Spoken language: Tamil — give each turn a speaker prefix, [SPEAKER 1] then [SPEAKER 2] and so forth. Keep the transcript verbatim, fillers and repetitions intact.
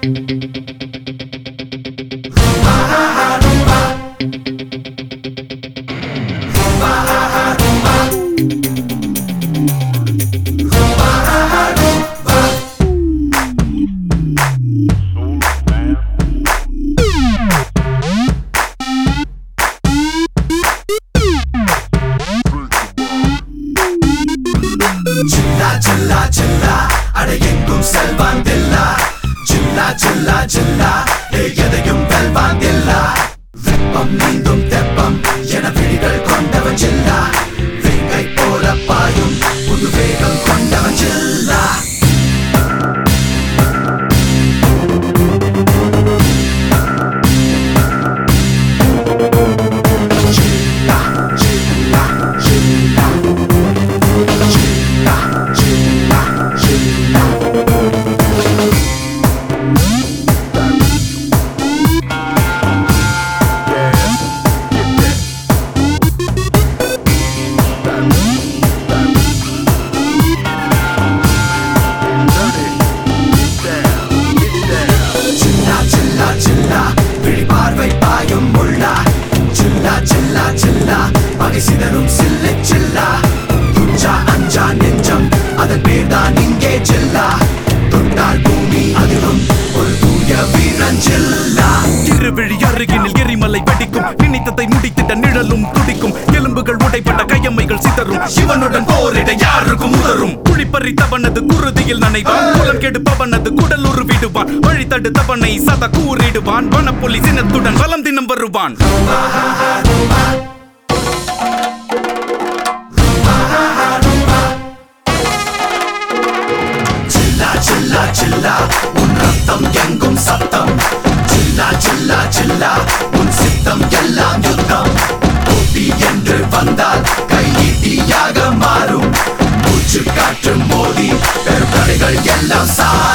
[SPEAKER 1] சிவனுடன் போரிட யாருக்கும் உதரும் குழிப்பறித்தவனது குருதியில் நனைவான் குலம் கெடுப்பவனது குடல் உருவிடுவான் வழி தடுத்தவனை சத கூறிடுவான் வனப்புலி சினத்துடன் வலம் தினம் வருவான்
[SPEAKER 2] சில்லா சில்லா சில்லா உன் ரத்தம் எங்கும் சத்தம் சில்லா சில்லா சில்லா உன் சித்தம் எல்லாம் யுத்தம் போட்டி என்று வந்தால் கையீட்டியாக மாறும் மூச்சு காற்று மோதி பெரும் தடைகள் எல்லாம் சா